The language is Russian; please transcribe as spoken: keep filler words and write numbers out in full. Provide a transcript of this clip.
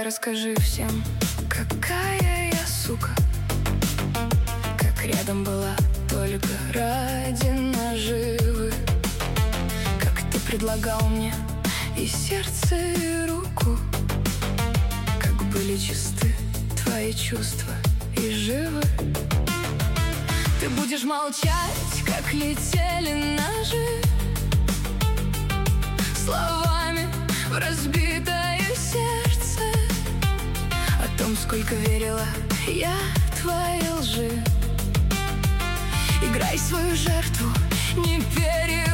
расскажи всем, какая я сука, как рядом была только ради наживы, как ты предлагал мне и сердце, и руку, как были чисты твои чувства и живы. Ты будешь молчать, как летели ножи, словами в разбитое сердце, о том, сколько верила я твоей лжи. Играй свою жертву, не переживай.